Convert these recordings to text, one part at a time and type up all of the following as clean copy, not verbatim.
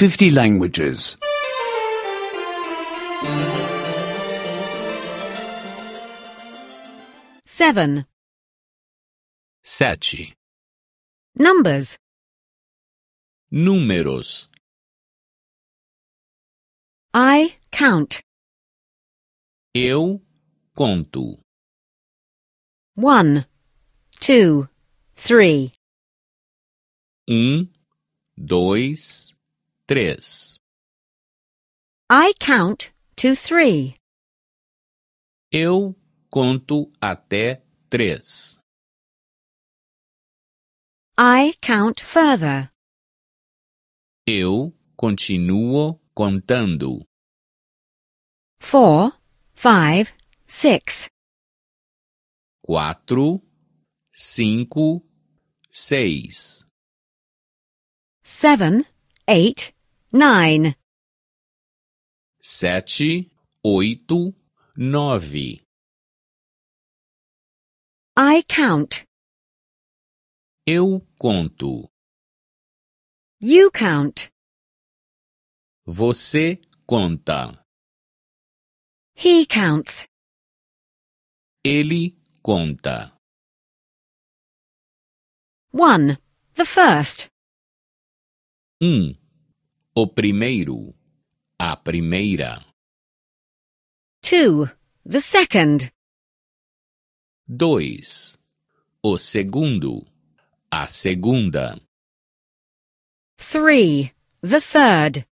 50 languages. 7. 7. Numbers. Números. I count. Eu conto. 1, 2, 3. 2, 3. I count to 3. Eu conto até 3. I count further. Eu continuo contando. 4, 5, 6. 4, 5, 6. 7, 8, 9. 7, 8, 9. I count. Eu conto. You count. Você conta. He counts. Ele conta. 1. The first. 1. O primeiro. A primeira. 2. The second. 2. O segundo. A segunda. 3. The third.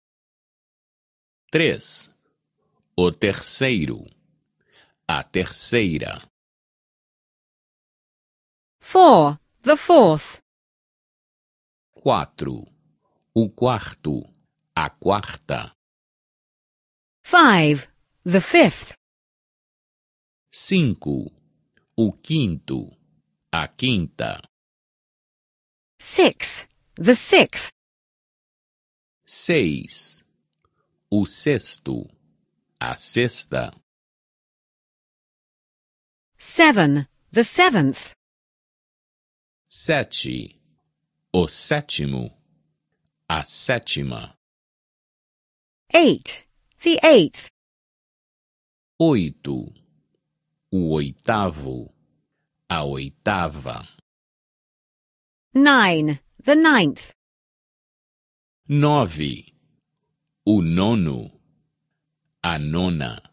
3. O terceiro. A terceira. 4. The fourth. 4. O quarto. A quarta. 5. The fifth. 5. O quinto. A quinta. 6. The sixth. 6. O sexto. A sexta. 7. The seventh. 7. O sétimo. A sétima. 8. The eighth. 8. O oitavo. A oitava. 9. The ninth. 9. O nono. A nona.